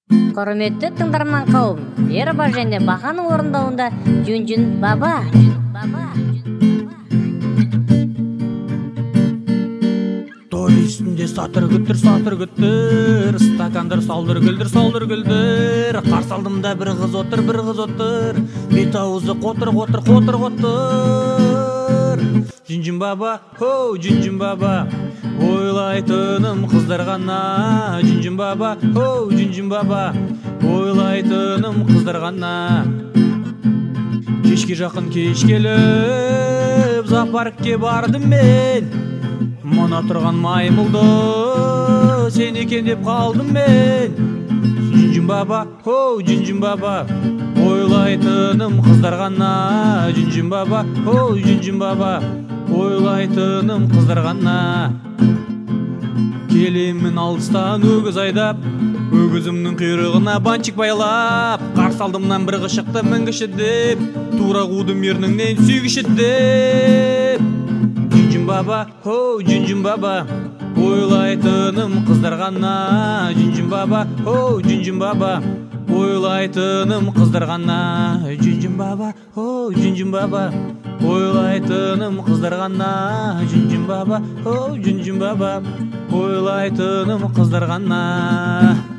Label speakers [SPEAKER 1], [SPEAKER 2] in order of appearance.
[SPEAKER 1] Құрметті тыңдарман қауым, Ерба және Бақаның орындауында Жүн баба.
[SPEAKER 2] Той үстінде сатыр күттір, стакандар салдыр гүлдір. Қарсы алдымда бір қыз отыр, бет аузы қотыр. Жүн баба, хоу, жүн баба, ойлайтыным қыздар ғана. Жүн баба, хоу, жүн баба, ойлайтыным қыздар ғана. Кешке жақын кеш келіп, зоопаркке бардым мен. Мына тұрған маймылды сен екен деп қалдым мен. Жүн баба, хоу, жүн баба, ойлайтыным қыздар ғана. Жүн баба, хоу, жүн баба, ойлайтыным қыздар ғана. Келемін алыстан өгіз айдап, өгізімнің құйрығына банчик байлап. Қарсы алдымнан бір қыз шықты мінгіші деп, тура қудым ерніңнен сүйгіші деп. Жүн баба, хоу, жүн баба, ойлайтыным қыздар ғана. Жүн баба, хоу, жүн баба, ойлайтыным қыздар ғана. Жүн баба, хоу, жүн баба, ойлайтыным қыздар ғана. Жүн баба, хоу, жүн баба, ойлайтыным қыздар ғана.